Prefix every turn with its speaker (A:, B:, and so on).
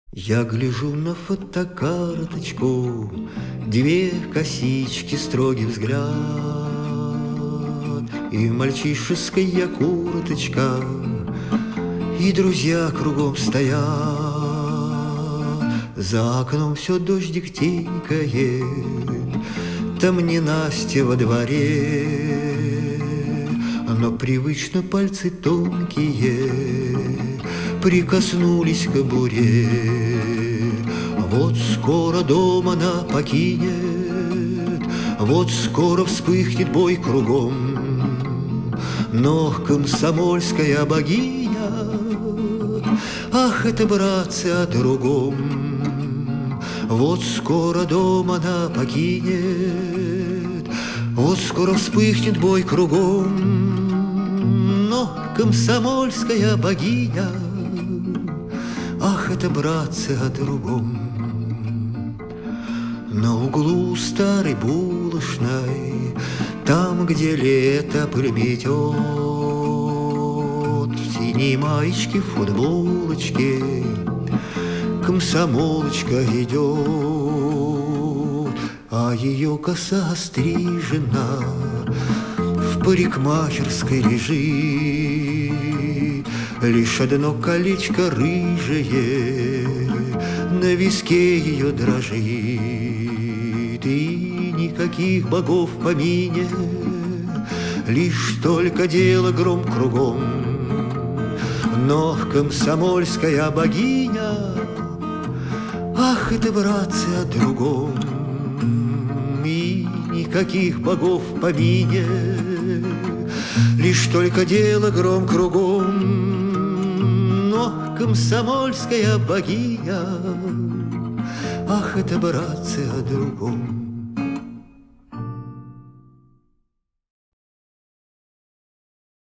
A: Я гляжу на фотокарточку, две косички, строгий взгляд и мальчишеская курточка, и друзья кругом стоят. За окном все дождик тикает, там не Настя во дворе, но привычно пальцы тонкие прикоснулись к кобуре. Вот скоро дом она покинет, вот скоро вспыхнет бой кругом, но комсомольская богиня, ах, это, братцы, о другом. Вот скоро дом она покинет, вот скоро вспыхнет бой кругом, но комсомольская богиня, ах, это, братцы, о другом. На углу старой булочной, там, где лето приметет, в синей маечке, футболочке комсомолочка идет, а ее коса стрижена в парикмахерской лежит. Лишь одно колечко рыжее на виске ее дрожит, и никаких богов в помине, лишь только дело гром кругом. Но комсомольская богиня, ах, это, братцы, о другом. И никаких богов в помине, лишь только дело гром кругом. Но комсомольская богиня, ах, это, братцы, о другом.